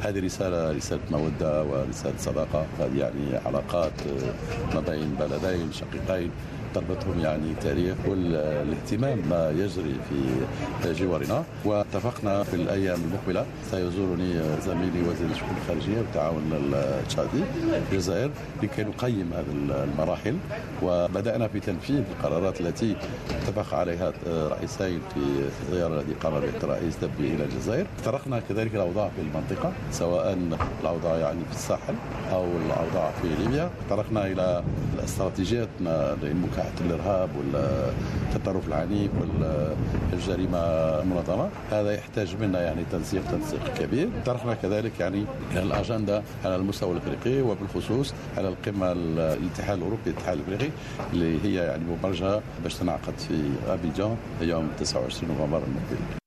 هذه رسالة مودة ورسالة صداقة. هذه يعني علاقات ما بين بلدين شقيقين تربطهم يعني تاريخ والاهتمام ما يجري في جوارنا. واتفقنا في الأيام المقبلة سيزورني زميلي وزير الشؤون الخارجية والتعاون التشادي في الجزائر لكي نقيم هذه المراحل، وبدأنا في تنفيذ القرارات التي اتفق عليها رئيسين في الزيارة التي قام بها الرئيس دبي إلى الجزائر. اقترحنا كذلك الأوضاع في المنطقة، سواء الأوضاع يعني في الساحل أو الأوضاع في ليبيا. اقترحنا إلى الاستراتيجيات لمكافحة الإرهاب والتطرف العنيف والجريمة المنظمة. هذا يحتاج منا يعني تنسيق كبير. اقترحنا كذلك يعني الأجندة على المستوى الأفريقي، وبالخصوص على القمة الاتحاد الأوروبي الاتحاد الأفريقي اللي هي يعني مبرجة باش تنعقد في أبيجان يوم 29 نوفمبر المقبل.